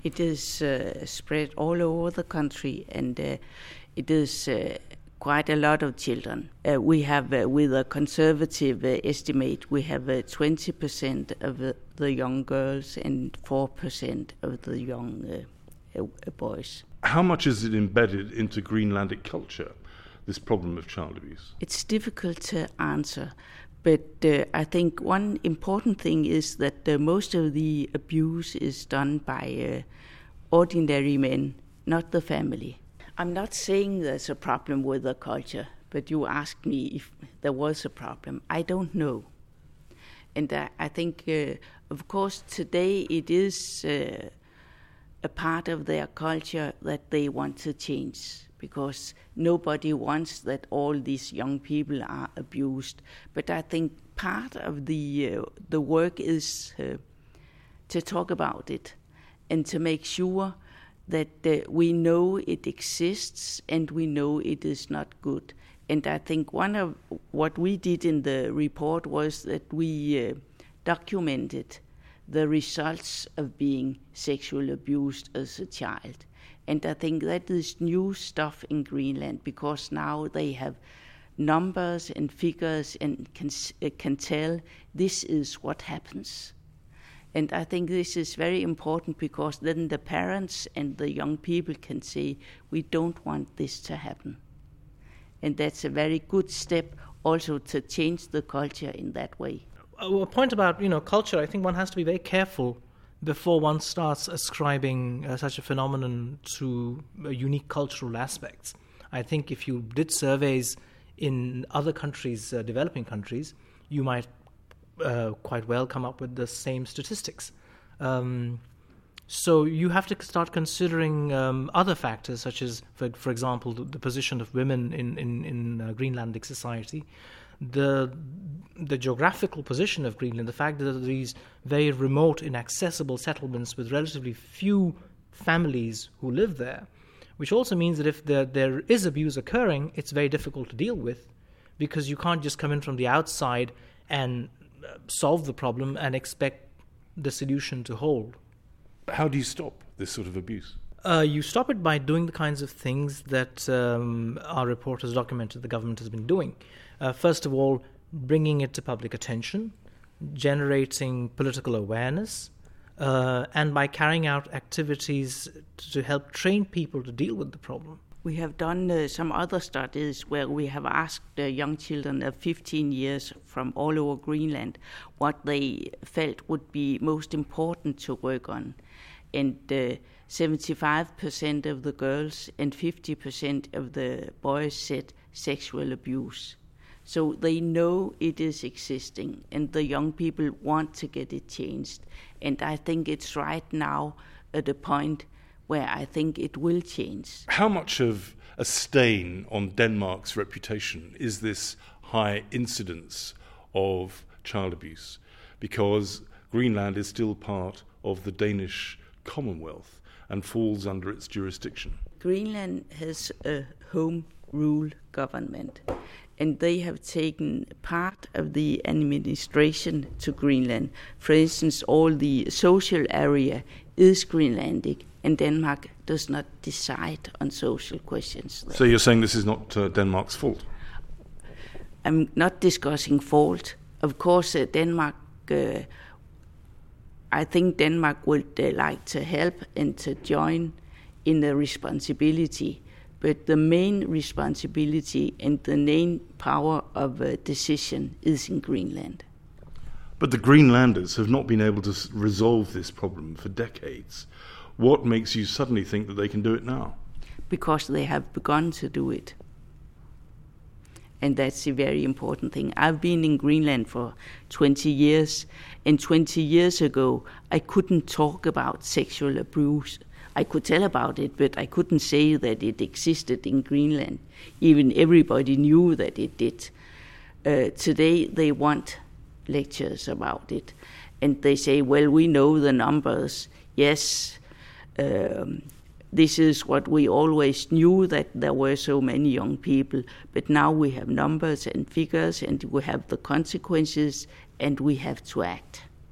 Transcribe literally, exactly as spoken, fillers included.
It is uh, spread all over the country, and uh, it is uh, quite a lot of children. Uh, we have, uh, with a conservative uh, estimate, we have uh, twenty percent of the, the young girls and four percent of the young uh, uh, boys. How much is it embedded into Greenlandic culture, this problem of child abuse? It's difficult to answer, but uh, I think one important thing is that uh, most of the abuse is done by uh, ordinary men, not the family. I'm not saying there's a problem with the culture, but you asked me if there was a problem. I don't know. And I, I think, uh, of course, today it is uh, a part of their culture that they want to change, because nobody wants that all these young people are abused. But I think part of the uh, the work is uh, to talk about it and to make sure that uh, we know it exists and we know it is not good. And I think one of what we did in the report was that we uh, documented the results of being sexually abused as a child. And I think that is new stuff in Greenland, because now they have numbers and figures and can, uh, can tell this is what happens. And I think this is very important, because then the parents and the young people can say, we don't want this to happen. And that's a very good step also to change the culture in that way. A point about, you know, culture, I think one has to be very careful before one starts ascribing uh, such a phenomenon to uh, unique cultural aspects. I think if you did surveys in other countries, uh, developing countries, you might uh, quite well come up with the same statistics. Um, so you have to start considering um, other factors, such as, for, for example, the, the position of women in, in, in uh, Greenlandic society, the the geographical position of Greenland, the fact that there are these very remote, inaccessible settlements with relatively few families who live there, which also means that if there, there is abuse occurring, it's very difficult to deal with, because you can't just come in from the outside and uh, solve the problem and expect the solution to hold. How do you stop this sort of abuse? Uh, you stop it by doing the kinds of things that um, our report has documented the government has been doing. Uh, first of all, bringing it to public attention, generating political awareness, uh, and by carrying out activities to help train people to deal with the problem. We have done uh, some other studies where we have asked uh, young children of fifteen years from all over Greenland what they felt would be most important to work on. And uh, seventy-five percent of the girls and fifty percent of the boys said sexual abuse. So they know it is existing, and the young people want to get it changed. And I think it's right now at a point where I think it will change. How much of a stain on Denmark's reputation is this high incidence of child abuse? Because Greenland is still part of the Danish Commonwealth and falls under its jurisdiction. Greenland has a home rule government, and they have taken part of the administration to Greenland. For instance, all the social area is Greenlandic, and Denmark does not decide on social questions there. So you're saying this is not uh, Denmark's fault? I'm not discussing fault. Of course, uh, Denmark, uh, I think Denmark would uh, like to help and to join in the responsibility. But the main responsibility and the main power of uh, decision is in Greenland. But the Greenlanders have not been able to s- resolve this problem for decades. What makes you suddenly think that they can do it now? Because they have begun to do it. And that's a very important thing. I've been in Greenland for twenty years, and twenty years ago I couldn't talk about sexual abuse. I could tell about it, but I couldn't say that it existed in Greenland. Even everybody knew that it did. Uh, today they want lectures about it. And they say, well, we know the numbers. Yes, um, this is what we always knew, that there were so many young people. But now we have numbers and figures, and we have the consequences, and we have to act.